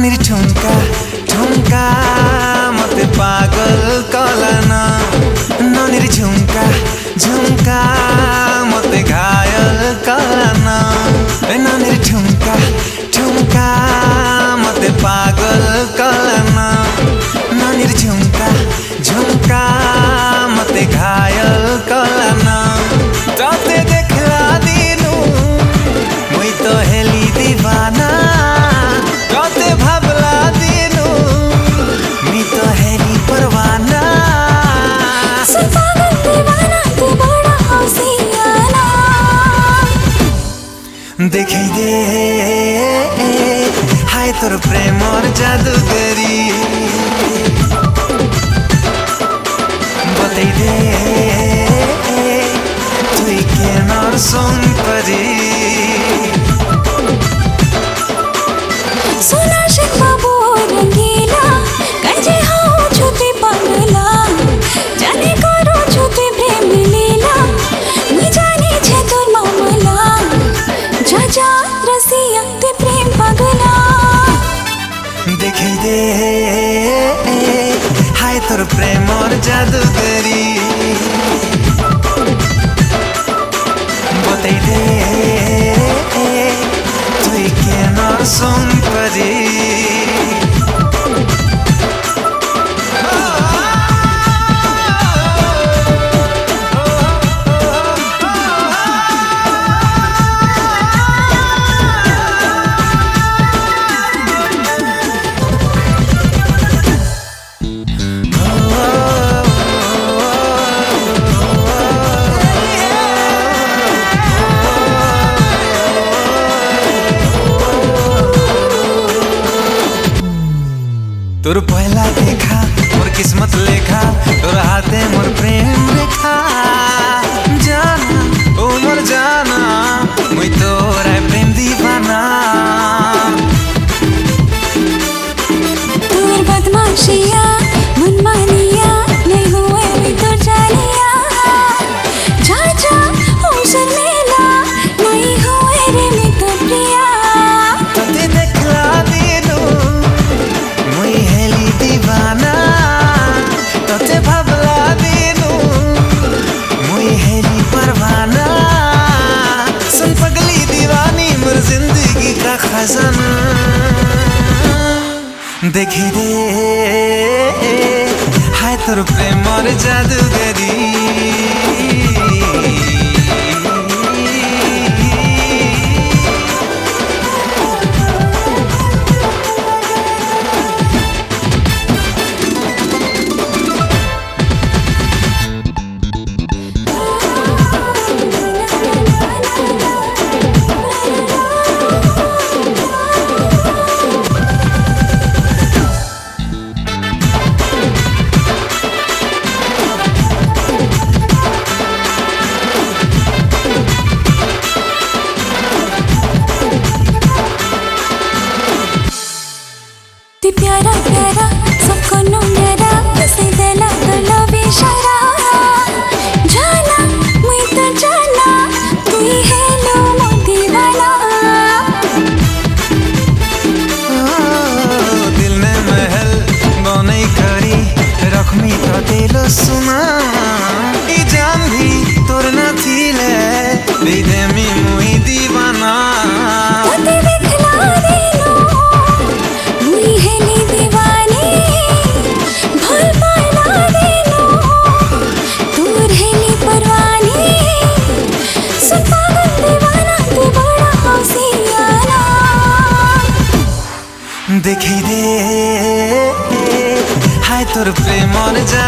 नानीर ठुमका ठुमका मते पागल कलाना नानीर झुमका झुमका मते घायल कलाना नानीर ठुमका ठुमका मते पागल कलाना नानीर झुमका झुमका मते घायल कलाना तते देखला दिनु मुई तो हेली दीवाना तते भाबला दिनु मी तो हेली परवाना सुन पागल दीवाना तू बड़ा हसीना देखै दे हाय तोर प्रेम और जादूगरी बताई दे तुई केन और सोनपरी सोना शेख बाबू रंगीला कंजे हो छुते पगला जाने करो छुते प्रेम लीला मी जाने छे तोर मामला जा जा रसिया ते प्रेम पगला देखै दे हाय तोर प्रेम और जादूगरी बताई दे तुई केन और सोनपरी तोर पहला देखा मोर किस्मत लेखा तोर हाथे मोर प्रेम रेखा जाना ओ मोर जाना मुई तोरा प्रेम दीवाना तोर बदमाशिया मनमानिया नहीं हुए भी तो जानिया जा जा ओ शर्मिला नहीं हुए रे मी तो प्रिया तते देखला दिनु मुई हेली दीवाना तते भाबला दिनु मुई हेली परवाना सुन पगली दीवानी मोर जिंदगी का खजाना देखी दे हाय तोर प्रेम और जादूगरी ती प्यारा प्यारा सबको नो मेरा से दिला दिला बेशरा जाना मुई तो जाना तू ही है लो मो दीवाना दिल ने महल बनै करी रखमी तो दिल सुना ई जान भी तोर न थिले दे मी मुई दीवाना तते देखला दिनो मुई है नी दीवानी भल पाला दिनो तोर है नी परवानी सुन पागल दीवाना तू बड़ा हसीना देखै दे हाय तोर प्रेम और